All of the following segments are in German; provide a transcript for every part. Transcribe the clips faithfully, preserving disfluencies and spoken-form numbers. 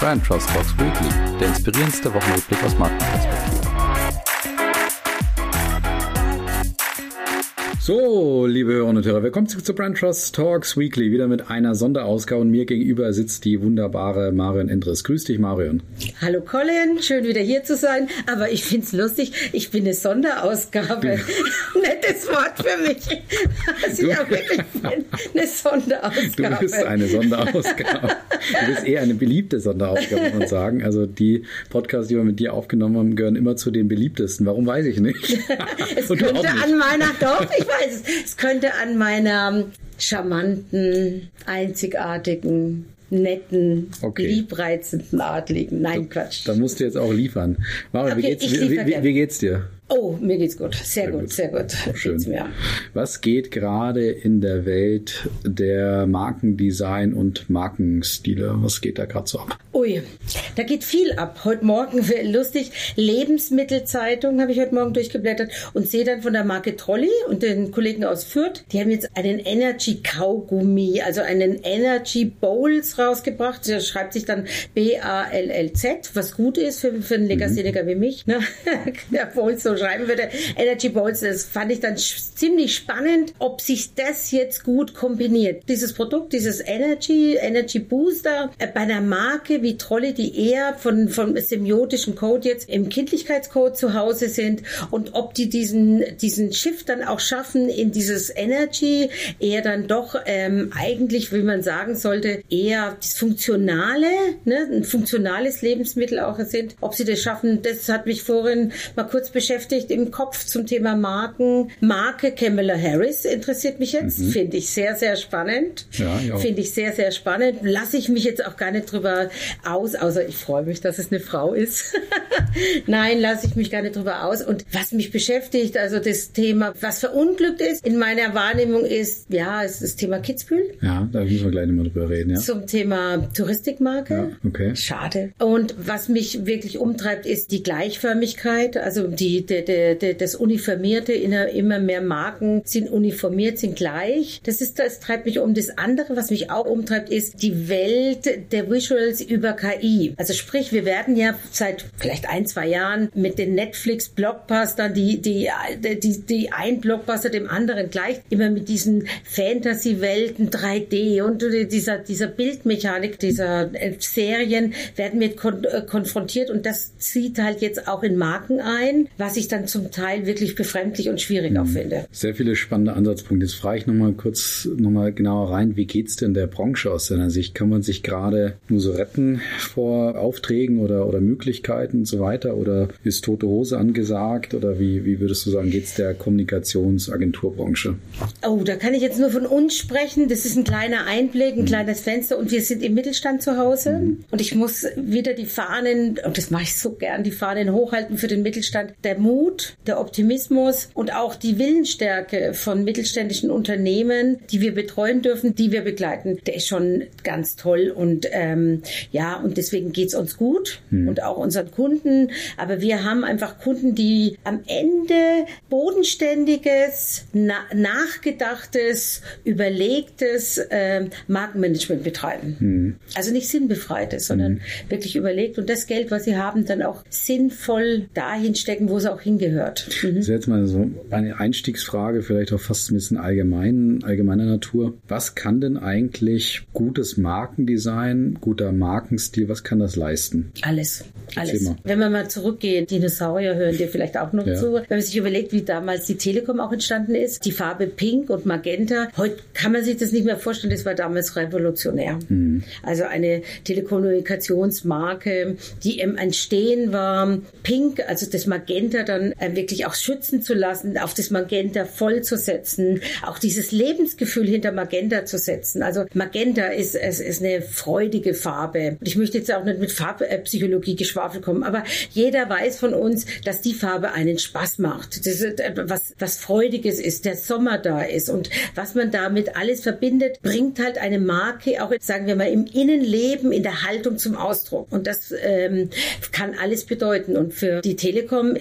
Brand Trust Talks Weekly, der inspirierendste Wochenrückblick aus Markenperspektive. So, liebe Hörerinnen und Hörer, willkommen zurück zu Brand Trust Talks Weekly, wieder mit einer Sonderausgabe und mir gegenüber sitzt die wunderbare Marion Endres. Grüß dich, Marion. Hallo Colin, schön wieder hier zu sein, aber ich finde es lustig, ich bin eine Sonderausgabe. Nettes Wort für mich, was ich auch wirklich bin, eine Sonderausgabe. Du bist eine Sonderausgabe. Du bist eher eine beliebte Sonderausgabe, muss man sagen. Also die Podcasts, die wir mit dir aufgenommen haben, gehören immer zu den beliebtesten. Warum, weiß ich nicht. Es könnte an meiner, doch, ich weiß es, es könnte an meiner charmanten, einzigartigen, netten, okay. liebreizenden Art liegen. Nein, da, Quatsch. Da musst du jetzt auch liefern. Marion, okay, wie, geht's, wie, wie, wie geht's dir? Oh, mir geht's gut. Sehr, sehr gut, gut, sehr gut. Schön. Mir. Was geht gerade in der Welt der Markendesign und Markenstile? Was geht da gerade so ab? Ui, da geht viel ab. Heute Morgen, lustig, Lebensmittelzeitung habe ich heute Morgen durchgeblättert und sehe dann von der Marke Trolli und den Kollegen aus Fürth, die haben jetzt einen Energy Kaugummi, also einen Energy Bowls rausgebracht. Der schreibt sich dann B A L L Z, was gut ist für, für einen Legastheniker mhm. wie mich. Ne? Der Bowls so schreiben würde. Energy Bowls, das fand ich dann ziemlich spannend, ob sich das jetzt gut kombiniert. Dieses Produkt, dieses Energy, Energy Booster, äh, bei einer Marke wie Trolli, die eher von, vom semiotischen Code jetzt im Kindlichkeitscode zu Hause sind und ob die diesen, diesen Shift dann auch schaffen in dieses Energy, eher dann doch ähm, eigentlich, wie man sagen sollte, eher das Funktionale, ne, ein funktionales Lebensmittel auch sind. Ob sie das schaffen, das hat mich vorhin mal kurz beschäftigt im Kopf zum Thema Marken. Marke Kamala Harris interessiert mich jetzt. Mhm. Finde ich sehr, sehr spannend. Ja, ja. Finde ich sehr, sehr spannend. Lasse ich mich jetzt auch gar nicht drüber aus, außer ich freue mich, dass es eine Frau ist. Nein, lasse ich mich gar nicht drüber aus. Und was mich beschäftigt, also das Thema, was verunglückt ist, in meiner Wahrnehmung ist, ja, es ist das Thema Kitzbühel. Ja, da müssen wir gleich mal drüber reden. Ja. Zum Thema Touristikmarke. Ja, okay. Schade. Und was mich wirklich umtreibt, ist die Gleichförmigkeit, also die, die, die, die das Uniformierte, immer mehr Marken sind uniformiert, sind gleich. Das ist, das treibt mich um. Das andere, was mich auch umtreibt, ist die Welt der Visuals über K I. Also sprich, wir werden ja seit vielleicht ein, zwei Jahren mit den Netflix-Blockbustern, die, die, die, die ein Blockbuster dem anderen gleich, immer mit diesen Fantasy-Welten, drei D und dieser, dieser Bildmechanik, dieser Serien werden wir kon- konfrontiert und das zieht halt jetzt auch in Marken ein, was ich dann zum Teil wirklich befremdlich und schwierig mhm. auch finde. Sehr viele spannende Ansatzpunkte. Jetzt frage ich nochmal kurz nochmal genauer rein, wie geht's denn der Branche aus deiner Sicht? Kann man sich gerade nur so retten vor Aufträgen oder, oder Möglichkeiten und so weiter? Oder ist tote Hose angesagt? Oder wie, wie würdest du sagen, geht's der Kommunikationsagenturbranche? Oh, da kann ich jetzt nur von uns sprechen. Das ist ein kleiner Einblick, ein mhm. kleines Fenster und wir sind im Mittelstand zu Hause mhm. und ich muss wieder die Fahnen, und das mache ich so gern, die Fahnen hochhalten für den Mittelstand. Der Mut, der Optimismus und auch die Willensstärke von mittelständischen Unternehmen, die wir betreuen dürfen, die wir begleiten, der ist schon ganz toll und ähm, ja, und deswegen geht's uns gut mhm. und auch unseren Kunden, aber wir haben einfach Kunden, die am Ende bodenständiges, na- nachgedachtes, überlegtes äh, Markenmanagement betreiben. Mhm. Also nicht sinnbefreites, sondern mhm. wirklich überlegt und das Geld, was sie haben, dann auch sinnvoll dahin stecken, wo es auch hingehört. Mhm. Das ist jetzt mal so eine Einstiegsfrage, vielleicht auch fast ein bisschen allgemein, allgemeiner Natur. Was kann denn eigentlich gutes Markendesign, guter Markenstil, was kann das leisten? Alles. Alles. Wenn wir mal zurückgehen, Dinosaurier hören dir vielleicht auch noch ja. zu. Wenn man sich überlegt, wie damals die Telekom auch entstanden ist, die Farbe Pink und Magenta, heute kann man sich das nicht mehr vorstellen, das war damals revolutionär. Mhm. Also eine Telekommunikationsmarke, die im Entstehen war, Pink, also das Magenta dann äh, wirklich auch schützen zu lassen, auf das Magenta voll zu setzen, auch dieses Lebensgefühl hinter Magenta zu setzen. Also Magenta ist, es ist eine freudige Farbe. Und ich möchte jetzt auch nicht mit Farbpsychologie Geschwafel kommen, aber jeder weiß von uns, dass die Farbe einen Spaß macht. Das ist was, was Freudiges ist, der Sommer da ist und was man damit alles verbindet, bringt halt eine Marke auch, sagen wir mal, im Innenleben, in der Haltung zum Ausdruck. Und das ähm, kann alles bedeuten. Und für die Telekom ist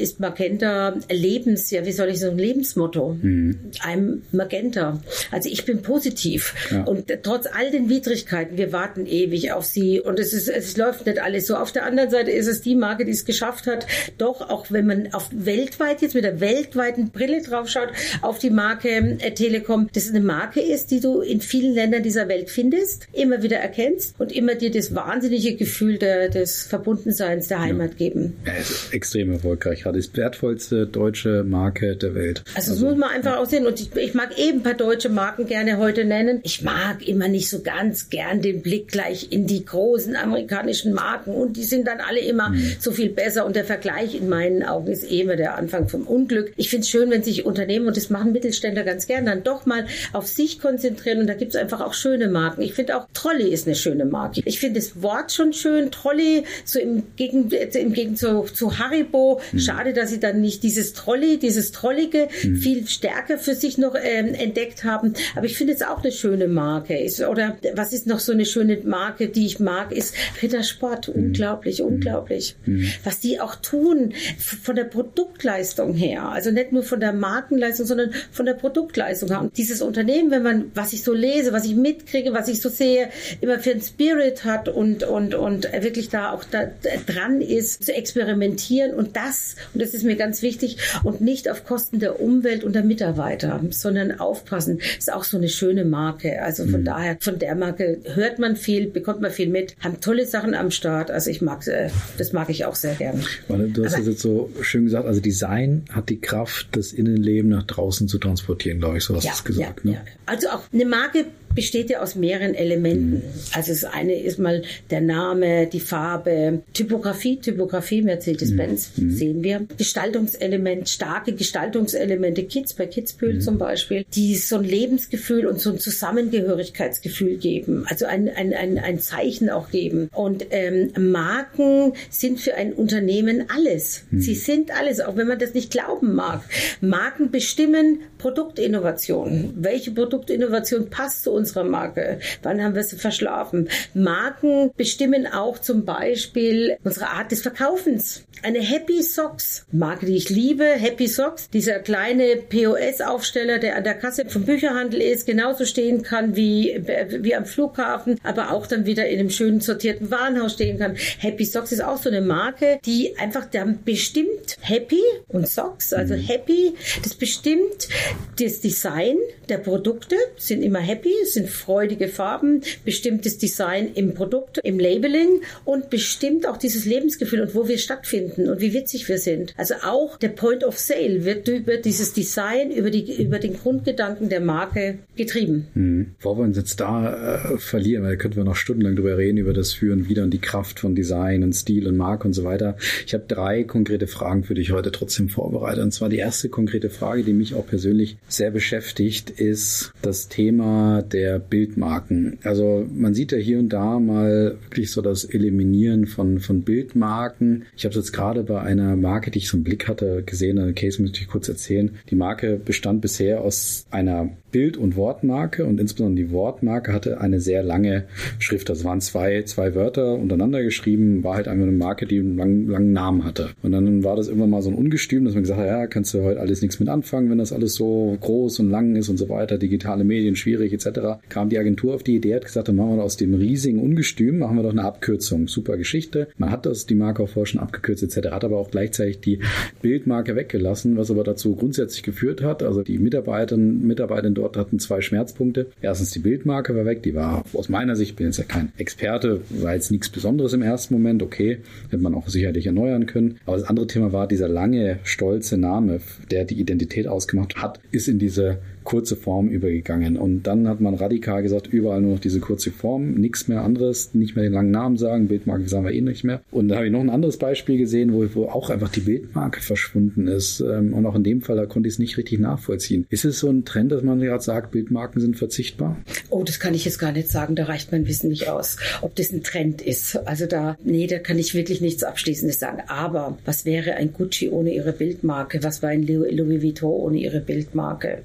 Magenta Lebens, ja, wie soll ich sagen, Lebensmotto. Mhm. I'm Magenta. Also ich bin positiv. Ja. Und trotz all den Widrigkeiten, wir warten ewig auf sie und es ist, es läuft nicht alles so. Auf der anderen Seite ist es die Marke, die es geschafft hat, doch, auch wenn man auf weltweit jetzt mit der weltweiten Brille drauf schaut, auf die Marke äh, Telekom, das eine Marke ist, die du in vielen Ländern dieser Welt findest, immer wieder erkennst und immer dir das wahnsinnige Gefühl der, des Verbundenseins der Heimat ja. geben. Ja, ist extrem erfolgreich. Gerade die wertvollste deutsche Marke der Welt. Also, also das muss man einfach ja. auch sehen. Und ich, ich mag eben ein paar deutsche Marken gerne heute nennen. Ich mag immer nicht so ganz gern den Blick gleich in die großen amerikanischen Marken und die sind dann alle immer mhm. so viel besser und der Vergleich in meinen Augen ist eh immer der Anfang vom Unglück. Ich finde es schön, wenn sich Unternehmen, und das machen Mittelständler ganz gern, dann doch mal auf sich konzentrieren und da gibt es einfach auch schöne Marken. Ich finde auch Trolli ist eine schöne Marke. Ich finde das Wort schon schön, Trolli, so im Gegen, im Gegensatz zu, zu Haribo. Mhm. Schade, dass sie dann nicht dieses Trolli, dieses Trollige mhm. viel stärker für sich noch ähm, entdeckt haben. Aber ich finde es auch eine schöne Marke. Ist, oder was ist noch so eine schöne Marke, die ich mag, ist Rittersport. Mhm. Unglaublich, mhm. unglaublich. Mhm. Was die auch tun von der Produktleistung her. Also nicht nur von der Markenleistung, sondern von der Produktleistung her. Und dieses Unternehmen, wenn man, was ich so lese, was ich mitkriege, was ich so sehe, immer für einen Spirit hat und, und, und wirklich da auch da dran ist, zu experimentieren und das, und das ist mir ganz wichtig, und nicht auf Kosten der Umwelt und der Mitarbeiter, sondern aufpassen, ist auch so eine schöne Marke. Also von mhm. daher, von der Marke hört man viel, bekommt man viel mit, haben tolle Sachen am Start. Also ich mag, das mag ich auch sehr gerne. Du hast es jetzt so schön gesagt, also Design hat die Kraft, das Innenleben nach draußen zu transportieren, glaube ich, so hast du ja, es gesagt. Ja, ne? ja. Also auch eine Marke besteht ja aus mehreren Elementen. Mhm. Also das eine ist mal der Name, die Farbe, Typografie, Typografie, Mercedes-Benz mhm. sehen wir. Gestaltungselement, starke Gestaltungselemente, Kids bei Kitzbühel mhm. zum Beispiel, die so ein Lebensgefühl und so ein Zusammengehörigkeitsgefühl geben. Also ein, ein, ein, ein Zeichen auch geben. Und ähm, Marken sind für ein Unternehmen alles. Mhm. Sie sind alles, auch wenn man das nicht glauben mag. Marken bestimmen Produktinnovation. Welche Produktinnovation passt zu unserer Marke? Wann haben wir sie verschlafen? Marken bestimmen auch zum Beispiel unsere Art des Verkaufens. Eine Happy Socks, Marke, die ich liebe, Happy Socks, dieser kleine P O S-Aufsteller, der an der Kasse vom Bücherhandel ist, genauso stehen kann wie, wie am Flughafen, aber auch dann wieder in einem schönen sortierten Warenhaus stehen kann. Happy Socks ist auch so eine Marke, die einfach dann bestimmt Happy und Socks, also Happy, das bestimmt das Design der Produkte, sind immer happy, sind freudige Farben, bestimmtes Design im Produkt, im Labeling und bestimmt auch dieses Lebensgefühl und wo wir stattfinden und wie witzig wir sind. Also auch der Point of Sale wird über dieses Design, über, die, über den Grundgedanken der Marke getrieben. Hm. Bevor wir uns jetzt da äh, verlieren, weil da könnten wir noch stundenlang drüber reden, über das Führen wieder und die Kraft von Design und Stil und Marke und so weiter. Ich habe drei konkrete Fragen für dich heute trotzdem vorbereitet. Und zwar die erste konkrete Frage, die mich auch persönlich sehr beschäftigt, ist das Thema der Bildmarken. Also man sieht ja hier und da mal wirklich so das Eliminieren von, von Bildmarken. Ich habe es jetzt gerade bei einer Marke, die ich so im Blick hatte, gesehen, einen Case muss ich kurz erzählen. Die Marke bestand bisher aus einer Bild- und Wortmarke und insbesondere die Wortmarke hatte eine sehr lange Schrift. Das waren zwei, zwei Wörter untereinander geschrieben, war halt einfach eine Marke, die einen langen, langen Namen hatte. Und dann war das irgendwann mal so ein Ungestüm, dass man gesagt hat, ja, kannst du heute alles nichts mit anfangen, wenn das alles so groß und lang ist und so weiter, digitale Medien schwierig et cetera. Kam die Agentur auf die Idee, hat gesagt, dann machen wir aus dem riesigen Ungestüm, machen wir doch eine Abkürzung. Super Geschichte. Man hat das, die Marke auch vorher schon abgekürzt et cetera, hat aber auch gleichzeitig die Bildmarke weggelassen, was aber dazu grundsätzlich geführt hat, also die Mitarbeiterinnen, Mitarbeiter dort hatten zwei Schmerzpunkte. Erstens die Bildmarke war weg, die war aus meiner Sicht, ich bin jetzt ja kein Experte, war jetzt nichts Besonderes im ersten Moment, okay, hätte man auch sicherlich erneuern können. Aber das andere Thema war, dieser lange, stolze Name, der die Identität ausgemacht hat, ist in diese kurze Form übergegangen. Und dann hat man radikal gesagt, überall nur noch diese kurze Form, nichts mehr anderes, nicht mehr den langen Namen sagen, Bildmarke sagen wir eh nicht mehr. Und da habe ich noch ein anderes Beispiel gesehen, wo, wo auch einfach die Bildmarke verschwunden ist. Und auch in dem Fall, da konnte ich es nicht richtig nachvollziehen. Ist es so ein Trend, dass man gerade sagt, Bildmarken sind verzichtbar? Oh, das kann ich jetzt gar nicht sagen, da reicht mein Wissen nicht aus, ob das ein Trend ist. Also da, nee, da kann ich wirklich nichts Abschließendes sagen. Aber was wäre ein Gucci ohne ihre Bildmarke? Was wäre ein Louis Vuitton ohne ihre Bildmarke? Was wäre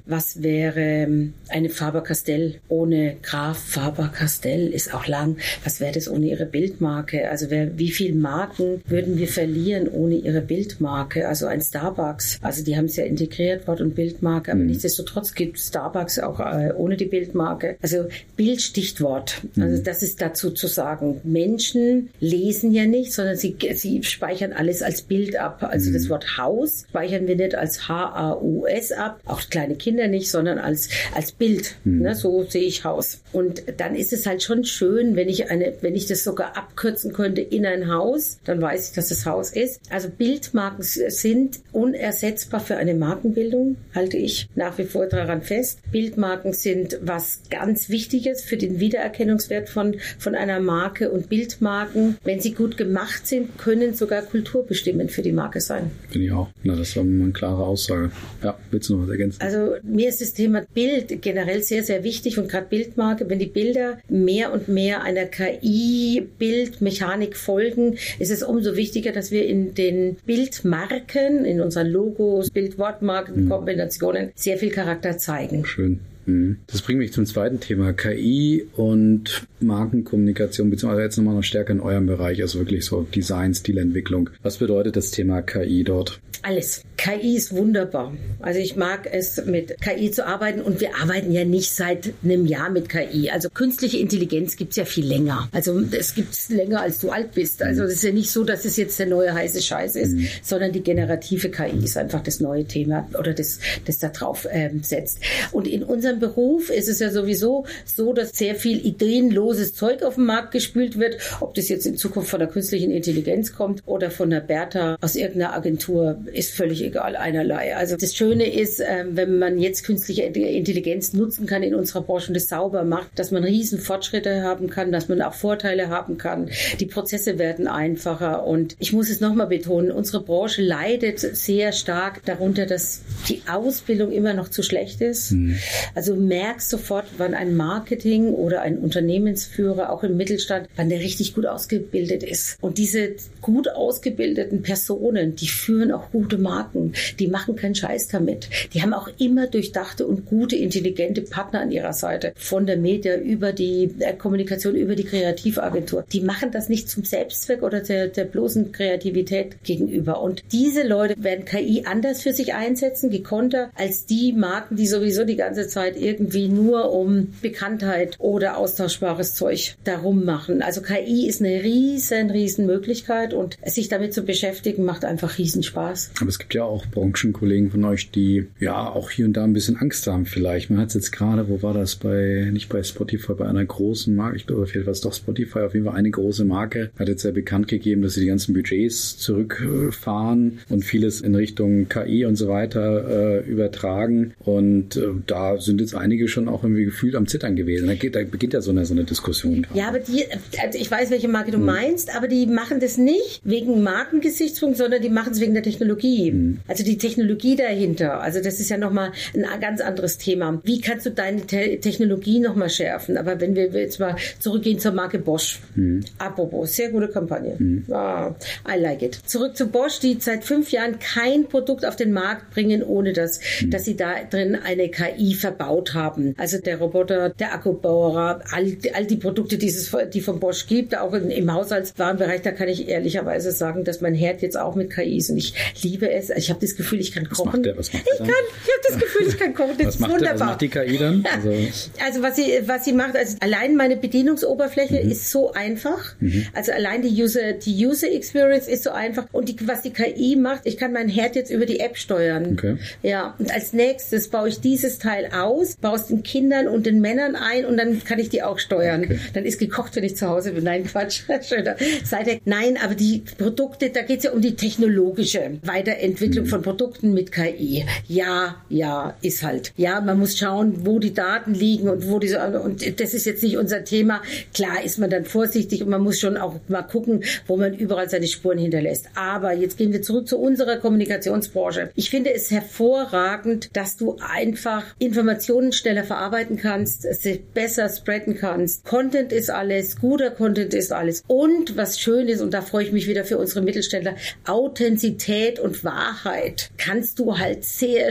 wäre eine Faber-Castell ohne Graf Faber-Castell, ist auch lang. Was wäre das ohne ihre Bildmarke? Also wer, wie viele Marken würden wir verlieren ohne ihre Bildmarke? Also ein Starbucks, also die haben es ja integriert, Wort- und Bildmarke, aber mhm. nichtsdestotrotz gibt Starbucks auch äh, ohne die Bildmarke. Also Bild, Stichwort. Mhm. Also das ist dazu zu sagen. Menschen lesen ja nicht, sondern sie, sie speichern alles als Bild ab. Also mhm. das Wort Haus speichern wir nicht als H A U S ab, auch kleine Kinder nicht, sondern als, als Bild. Mhm. Ne, so sehe ich Haus. Und dann ist es halt schon schön, wenn ich eine, wenn ich das sogar abkürzen könnte in ein Haus, dann weiß ich, dass das Haus ist. Also Bildmarken sind unersetzbar für eine Markenbildung, halte ich nach wie vor daran fest. Bildmarken sind was ganz Wichtiges für den Wiedererkennungswert von, von einer Marke, und Bildmarken, wenn sie gut gemacht sind, können sogar kulturbestimmend für die Marke sein. Finde ich auch. Na, das war eine klare Aussage. Ja, willst du noch was ergänzen? Also mir ist das Thema Bild generell sehr, sehr wichtig, und gerade Bildmarke, wenn die Bilder mehr und mehr einer K I-Bildmechanik folgen, ist es umso wichtiger, dass wir in den Bildmarken, in unseren Logos, Bild-Wortmarken-Kombinationen sehr viel Charakter zeigen. Schön. Das bringt mich zum zweiten Thema, K I und Markenkommunikation, beziehungsweise jetzt nochmal noch stärker in eurem Bereich, also wirklich so Design, Stilentwicklung. Was bedeutet das Thema K I dort? Alles. K I ist wunderbar. Also ich mag es, mit K I zu arbeiten, und wir arbeiten ja nicht seit einem Jahr mit K I. Also künstliche Intelligenz gibt es ja viel länger. Also es gibt es länger, als du alt bist. Also es ist ja nicht so, dass es jetzt der neue heiße Scheiß ist, mhm. sondern die generative K I ist einfach das neue Thema oder das, das da drauf ähm, setzt. Und in unserem Beruf ist es ja sowieso so, dass sehr viel ideenloses Zeug auf den Markt gespült wird. Ob das jetzt in Zukunft von der künstlichen Intelligenz kommt oder von der Bertha aus irgendeiner Agentur, ist völlig egal, einerlei. Also das Schöne ist, wenn man jetzt künstliche Intelligenz nutzen kann in unserer Branche und das sauber macht, dass man riesen Fortschritte haben kann, dass man auch Vorteile haben kann. Die Prozesse werden einfacher, und ich muss es nochmal betonen, unsere Branche leidet sehr stark darunter, dass die Ausbildung immer noch zu schlecht ist. Mhm. Also du merkst sofort, wann ein Marketing oder ein Unternehmensführer, auch im Mittelstand, wann der richtig gut ausgebildet ist. Und diese gut ausgebildeten Personen, die führen auch gute Marken. Die machen keinen Scheiß damit. Die haben auch immer durchdachte und gute, intelligente Partner an ihrer Seite. Von der Media über die äh, Kommunikation, über die Kreativagentur. Die machen das nicht zum Selbstzweck oder der, der bloßen Kreativität gegenüber. Und diese Leute werden K I anders für sich einsetzen, gekonter, als die Marken, die sowieso die ganze Zeit irgendwie nur um Bekanntheit oder austauschbares Zeug darum machen. Also K I ist eine riesen, riesen Möglichkeit, und sich damit zu beschäftigen, macht einfach riesen Spaß. Aber es gibt ja auch Branchenkollegen von euch, die ja auch hier und da ein bisschen Angst haben vielleicht. Man hat es jetzt gerade, wo war das, bei nicht bei Spotify, bei einer großen Marke, ich glaube, vielleicht war es doch Spotify, auf jeden Fall eine große Marke, hat jetzt ja bekannt gegeben, dass sie die ganzen Budgets zurückfahren und vieles in Richtung K I und so weiter äh, übertragen, und äh, da sind jetzt einige schon auch irgendwie gefühlt am Zittern gewesen. Da, geht, da beginnt ja so eine, so eine Diskussion gerade. Ja, aber die, also ich weiß, welche Marke du hm. meinst, aber die machen das nicht wegen Markengesichtspunkt, sondern die machen es wegen der Technologie. Hm. Also die Technologie dahinter. Also das ist ja nochmal ein ganz anderes Thema. Wie kannst du deine Te- Technologie nochmal schärfen? Aber wenn wir jetzt mal zurückgehen zur Marke Bosch. Hm. Apropos, sehr gute Kampagne. Hm. Ah, I like it. Zurück zu Bosch, die seit fünf Jahren kein Produkt auf den Markt bringen, ohne dass, hm. dass sie da drin eine K I verbaut haben. Also der Roboter, der Akkubauer, all, all die Produkte, die es die von Bosch gibt, auch in, im Haushaltswarenbereich, da kann ich ehrlicherweise sagen, dass mein Herd jetzt auch mit K I ist, und ich liebe es. Ich habe das Gefühl, ich kann kochen. Was macht der, was macht ich kann, ich habe das Gefühl, ich kann kochen. Das was ist macht wunderbar. Der, was macht die K I dann? Also, also was sie, was sie macht, also allein meine Bedienungsoberfläche mhm. ist so einfach. Mhm. Also allein die User, die User Experience ist so einfach. Und die, was die K I macht, ich kann meinen Herd jetzt über die App steuern. Okay. Ja. Und als nächstes baue ich dieses Teil aus, baue es den Kindern und den Männern ein, und dann kann ich die auch steuern. Okay. Dann ist gekocht, wenn ich zu Hause bin. Nein, Quatsch. Schöner Seite. Nein, aber die Produkte, da geht es ja um die technologische Weiterentwicklung mhm. von Produkten mit K I. Ja, ja, ist halt. Ja, man muss schauen, wo die Daten liegen und wo diese, und das ist jetzt nicht unser Thema. Klar ist man dann vorsichtig, und man muss schon auch mal gucken, wo man überall seine Spuren hinterlässt. Aber jetzt gehen wir zurück zu unserer Kommunikationsbranche. Ich finde es hervorragend, dass du einfach Informationen schneller verarbeiten kannst, sie besser spreaden kannst. Content ist alles, guter Content ist alles. Und was schön ist, und da freue ich mich wieder für unsere Mittelständler, Authentizität und Wahrheit kannst du halt sehr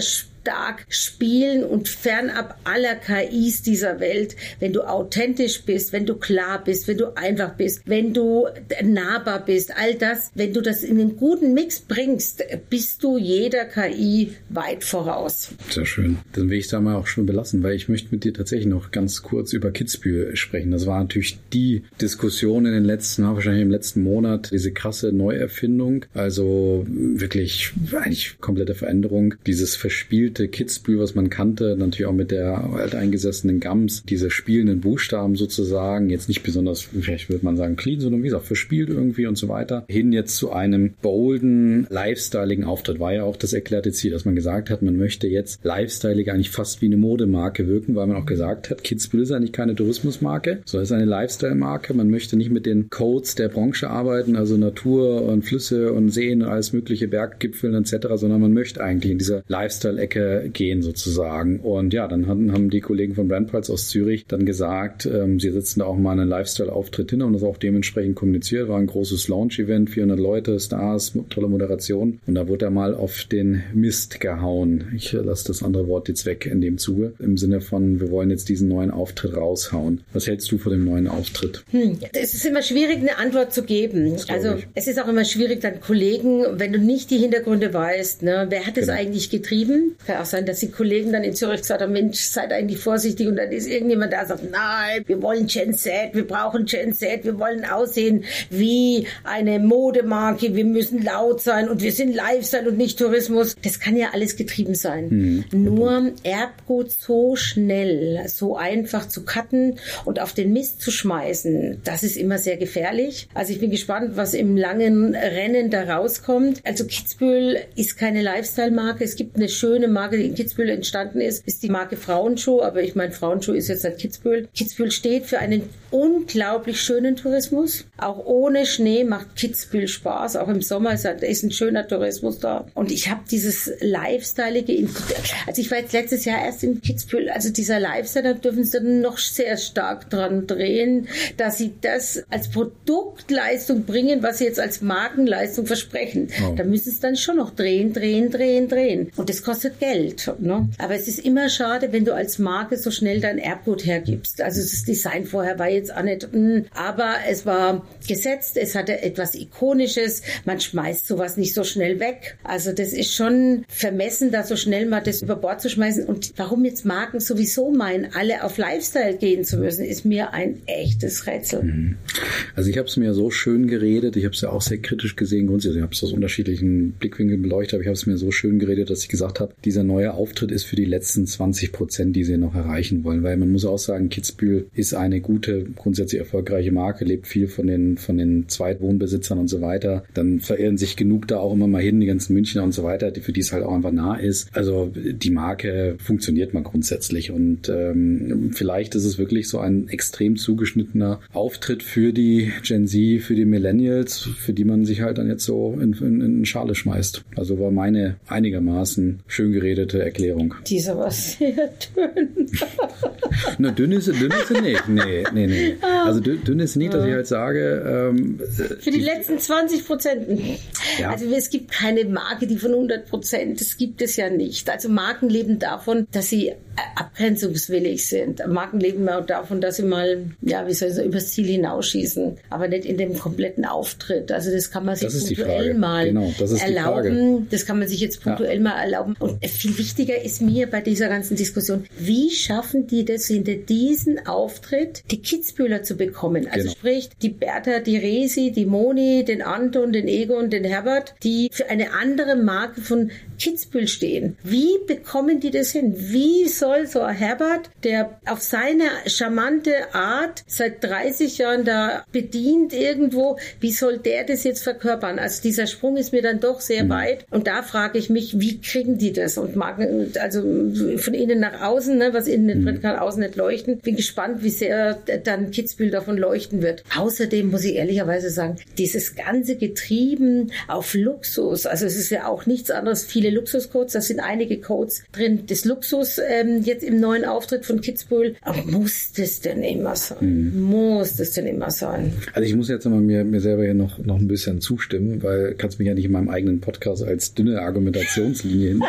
stark spielen und fernab aller K Is dieser Welt, wenn du authentisch bist, wenn du klar bist, wenn du einfach bist, wenn du nahbar bist, all das, wenn du das in einen guten Mix bringst, bist du jeder K I weit voraus. Sehr schön. Dann will ich da mal auch schon belassen, weil ich möchte mit dir tatsächlich noch ganz kurz über Kitzbühel sprechen. Das war natürlich die Diskussion in den letzten, wahrscheinlich im letzten Monat, diese krasse Neuerfindung, also wirklich eigentlich komplette Veränderung. Dieses verspielte Kitzbühel, was man kannte, natürlich auch mit der alteingesessenen Gams, diese spielenden Buchstaben sozusagen, jetzt nicht besonders, vielleicht würde man sagen clean, sondern wie gesagt, verspielt irgendwie und so weiter, hin jetzt zu einem bolden, lifestyleigen Auftritt. War ja auch das erklärte Ziel, dass man gesagt hat, man möchte jetzt lifestyleig eigentlich fast wie eine Modemarke wirken, weil man auch gesagt hat, Kitzbühel ist eigentlich keine Tourismusmarke, sondern ist eine Lifestyle-Marke. Man möchte nicht mit den Codes der Branche arbeiten, also Natur und Flüsse und Seen und alles mögliche, Berggipfeln et cetera, sondern man möchte eigentlich in diese Lifestyle-Ecke gehen sozusagen. Und ja, dann haben, haben die Kollegen von Brandpulse aus Zürich dann gesagt, ähm, sie setzen da auch mal einen Lifestyle-Auftritt hin und das auch dementsprechend kommuniziert. War ein großes Launch-Event, vierhundert Leute, Stars, tolle Moderation. Und da wurde er mal auf den Mist gehauen. Ich lasse das andere Wort jetzt weg in dem Zuge. Im Sinne von, wir wollen jetzt diesen neuen Auftritt raushauen. Was hältst du von dem neuen Auftritt? Hm, es ist immer schwierig, eine Antwort zu geben. Also ich. Es ist auch immer schwierig, dann Kollegen, wenn du nicht die Hintergründe weißt, ne, wer hat es genau. eigentlich getrieben? Kann auch sein, dass die Kollegen dann in Zürich gesagt haben, Mensch, seid eigentlich vorsichtig und dann ist irgendjemand da, sagt, nein, wir wollen Gen Z, wir brauchen Gen Z, wir wollen aussehen wie eine Modemarke, wir müssen laut sein und wir sind Lifestyle und nicht Tourismus. Das kann ja alles getrieben sein. Mhm. Nur Erbgut so schnell, so einfach zu cutten und auf den Mist zu schmeißen, das ist immer sehr gefährlich. Also ich bin gespannt, was im langen Rennen da rauskommt. Also Kitzbühel ist keine Lifestyle-Marke. Es gibt eine schöne Marke, die in Kitzbühel entstanden ist, ist die Marke Frauenschuh, aber ich meine, Frauenschuh ist jetzt seit Kitzbühel. Kitzbühel steht für einen unglaublich schönen Tourismus. Auch ohne Schnee macht Kitzbühel Spaß. Auch im Sommer ist ein schöner Tourismus da. Und ich habe dieses Lifestyleige, also ich war jetzt letztes Jahr erst in Kitzbühel, also dieser Lifestyle, da dürfen sie dann noch sehr stark dran drehen, dass sie das als Produktleistung bringen, was sie jetzt als Markenleistung versprechen. Oh. Da müssen sie dann schon noch drehen, drehen, drehen, drehen. Und das kostet Geld. Ne? Aber es ist immer schade, wenn du als Marke so schnell dein Erbgut hergibst. Also das Design vorher war jetzt auch nicht, mh, aber es war gesetzt, es hatte etwas Ikonisches, man schmeißt sowas nicht so schnell weg. Also das ist schon vermessen, da so schnell mal das über Bord zu schmeißen. Und warum jetzt Marken sowieso meinen, alle auf Lifestyle gehen zu müssen, ist mir ein echtes Rätsel. Also ich habe es mir so schön geredet, ich habe es ja auch sehr kritisch gesehen, grundsätzlich, ich habe es aus unterschiedlichen Blickwinkeln beleuchtet, aber ich habe es mir so schön geredet, dass ich gesagt habe, dieser neue Auftritt ist für die letzten zwanzig Prozent, die sie noch erreichen wollen, weil man muss auch sagen, Kitzbühel ist eine gute, grundsätzlich erfolgreiche Marke, lebt viel von den, von den Zweitwohnbesitzern und so weiter, dann verirren sich genug da auch immer mal hin, die ganzen Münchner und so weiter, für die es halt auch einfach nah ist. Also die Marke funktioniert mal grundsätzlich und ähm, vielleicht ist es wirklich so ein extrem zugeschnittener Auftritt für die Gen Z, für die Millennials, für die man sich halt dann jetzt so in, in, in Schale schmeißt. Also war meine einigermaßen schön geredete Erklärung. Die ist aber sehr dünn. Na, dünn ist, dünn ist sie nicht. Nee, nee, nee. Also dünn, dünn ist nicht, dass ich halt sage... Ähm, für die, die letzten zwanzig Prozent. Ja. Also es gibt keine Marke, die von hundert Prozent, das gibt es ja nicht. Also Marken leben davon, dass sie abgrenzungswillig sind. Marken leben auch davon, dass sie mal, ja, wie soll ich sagen, übers Ziel hinausschießen, aber nicht in dem kompletten Auftritt. Also das kann man sich punktuell mal genau, das ist erlauben. Das kann man sich jetzt punktuell ja. mal erlauben. Und viel wichtiger ist mir bei dieser ganzen Diskussion, wie schaffen die das, hinter diesen Auftritt die Kitzbüheler zu bekommen? Also genau. sprich, die Bertha, die Resi, die Moni, den Anton, den Egon, den Herbert, die für eine andere Marke von Kitzbühel stehen. Wie bekommen die das hin? Wie soll so ein Herbert, der auf seine charmante Art seit dreißig Jahren da bedient irgendwo, wie soll der das jetzt verkörpern? Also dieser Sprung ist mir dann doch sehr mhm. weit und da frage ich mich, wie kriegen die das? Und Marken, also von innen nach außen, ne, was innen nicht brennt, kann außen nicht leuchten. Bin gespannt, wie sehr dann Kitzbühel davon leuchten wird. Außerdem muss ich ehrlicherweise sagen, dieses ganze Getrieben auf Luxus, also es ist ja auch nichts anderes, viele Luxuscodes, da sind einige Codes drin, des Luxus ähm, jetzt im neuen Auftritt von Kitzbühel. Aber muss das denn immer sein? Mhm. Muss das denn immer sein? Also ich muss jetzt mal mir, mir selber hier noch, noch ein bisschen zustimmen, weil kannst mich ja nicht in meinem eigenen Podcast als dünne Argumentationslinie hin,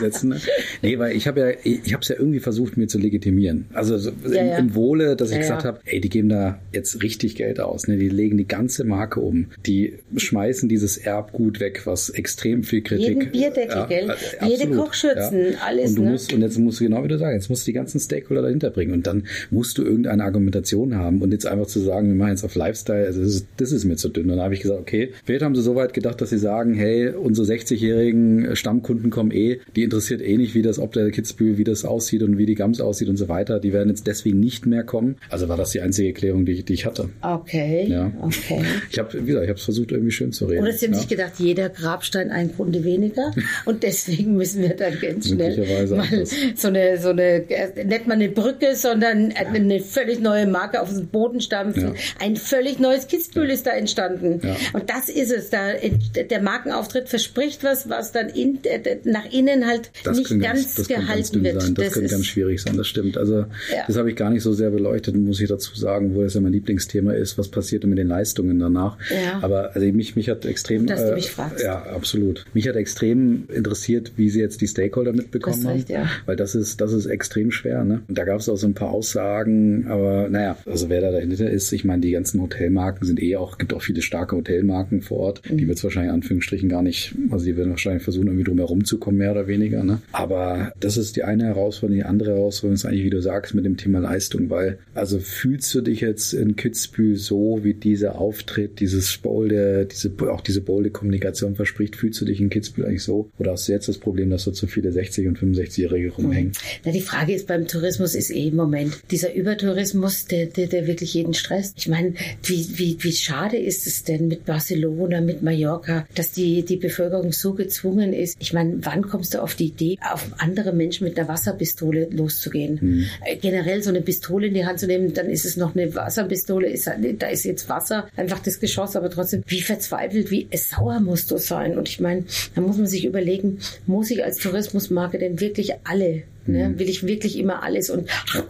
aufsetzen. Ne? Nee, weil ich habe ja, ich habe es ja irgendwie versucht, mir zu legitimieren. Also so ja, im, ja. im Wohle, dass ich ja, gesagt ja. habe, ey, die geben da jetzt richtig Geld aus. Ne? Die legen die ganze Marke um. Die schmeißen dieses Erbgut weg, was extrem viel Kritik... Jeden Bierdeckel, ja, gell? Absolut, Jede Kochschürzen, ja. alles. Und, du ne? musst, und jetzt musst du genau wie du sagst, jetzt musst du die ganzen Stakeholder dahinter bringen. Und dann musst du irgendeine Argumentation haben. Und jetzt einfach zu sagen, wir machen jetzt auf Lifestyle, also das ist, das ist mir zu dünn. Und dann habe ich gesagt, okay, vielleicht haben sie so weit gedacht, dass sie sagen, hey, unsere sechzigjährigen Stammkunden kommen eh, die interessiert eh nicht, wie das, ob der Kitzbühel, wie das aussieht und wie die Gams aussieht und so weiter. Die werden jetzt deswegen nicht mehr kommen. Also war das die einzige Erklärung, die ich, die ich hatte. Okay, ja. okay. Ich habe, wie gesagt, ich habe es versucht, irgendwie schön zu reden. Oder sie haben ja. sich gedacht, jeder Grabstein ein Kunde weniger und deswegen müssen wir dann ganz schnell mal so eine, so eine, nicht mal eine Brücke, sondern eine völlig neue Marke auf den Boden stampfen. Ja. Ein völlig neues Kitzbühel ja. ist da entstanden. Ja. Und das ist es. Da, der Markenauftritt verspricht was, was dann in, nach innen halt das nicht ganz, ganz gehalten ganz wird. Sein. Das, das könnte ist, ganz schwierig sein, das stimmt. Also ja. das habe ich gar nicht so sehr beleuchtet, muss ich dazu sagen, wo das ja mein Lieblingsthema ist, was passiert mit den Leistungen danach. Ja. Aber also mich, mich hat extrem... Dass äh, du mich fragst. Ja, absolut. Mich hat extrem interessiert, wie sie jetzt die Stakeholder mitbekommen haben. Recht, ja. Weil das ist, das ist extrem schwer. Ne? Und da gab es auch so ein paar Aussagen, aber naja, also wer da dahinter ist, ich meine, die ganzen Hotelmarken sind eh auch, gibt auch viele starke Hotelmarken vor Ort, mhm. die wird es wahrscheinlich in Anführungsstrichen gar nicht, also die werden wahrscheinlich versuchen, irgendwie drum herum zu kommen, mehr oder weniger. Ne? Aber das ist die eine Herausforderung, die andere Herausforderung ist eigentlich, wie du sagst, mit dem Thema Leistung, weil, also fühlst du dich jetzt in Kitzbühel so, wie dieser Auftritt, dieses bolde, diese, auch diese bolde Kommunikation verspricht, fühlst du dich in Kitzbühel eigentlich so? Oder hast du jetzt das Problem, dass so zu viele sechzig- und fünfundsechzigjährige rumhängen? Na, die Frage ist beim Tourismus ist eh im Moment dieser Übertourismus, der, der, der wirklich jeden stresst. Ich meine, wie, wie, wie schade ist es denn mit Barcelona, mit Mallorca, dass die, die Bevölkerung so gezwungen ist. Ich meine, wann kommst du auf die Idee, auf andere Menschen mit einer Wasserpistole loszugehen? Mhm. Äh, generell so eine Pistole in die Hand zu nehmen, dann ist es noch eine Wasserpistole, ist, da ist jetzt Wasser, einfach das Geschoss, aber trotzdem, wie verzweifelt, wie sauer musst du sein? Und ich meine, da muss man sich überlegen, muss ich als Tourismusmarke denn wirklich alle Ne, will ich wirklich immer alles und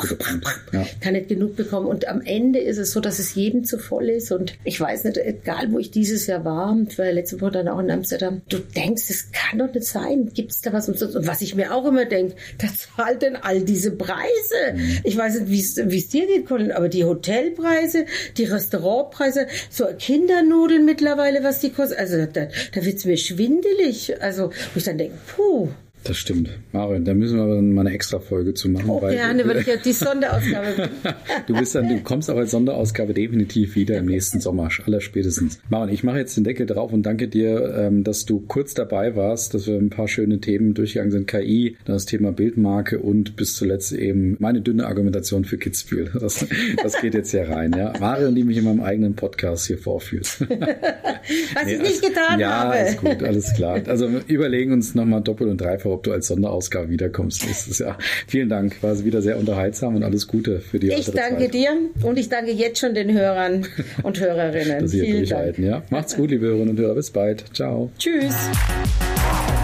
ja. kann nicht genug bekommen. Und am Ende ist es so, dass es jedem zu voll ist. Und ich weiß nicht, egal wo ich dieses Jahr war, ich war ja letzte Woche dann auch in Amsterdam, du denkst, das kann doch nicht sein. Gibt es da was umsonst? Und was ich mir auch immer denke, wer zahlt denn all diese Preise? Mhm. Ich weiß nicht, wie es dir geht, Colin, aber die Hotelpreise, die Restaurantpreise, so Kindernudeln mittlerweile, was die kosten, also da, da wird es mir schwindelig. Also, wo ich dann denke, puh. Das stimmt. Marion, da müssen wir aber mal eine extra Folge zu machen. Oh, weil gerne, würde ich ja die Sonderausgabe. du bist dann, du kommst auch als Sonderausgabe definitiv wieder im nächsten Sommer, allerspätestens. Marion, ich mache jetzt den Deckel drauf und danke dir, dass du kurz dabei warst, dass wir ein paar schöne Themen durchgegangen sind. K I, das Thema Bildmarke und bis zuletzt eben meine dünne Argumentation für Kitzbühel. Das, das geht jetzt hier rein, ja. Marion, die mich in meinem eigenen Podcast hier vorführt. Was nee, ich nicht getan ja, habe. Ja, ist gut, alles klar. Also wir überlegen uns nochmal doppelt und dreifach, ob du als Sonderausgabe wiederkommst nächstes Jahr. Vielen Dank, war wieder sehr unterhaltsam und alles Gute für die weitere Zeit. Ich danke dir und ich danke jetzt schon den Hörern und Hörerinnen. Dass Sie hier durchhalten, ja. Macht's gut, liebe Hörerinnen und Hörer. Bis bald. Ciao. Tschüss.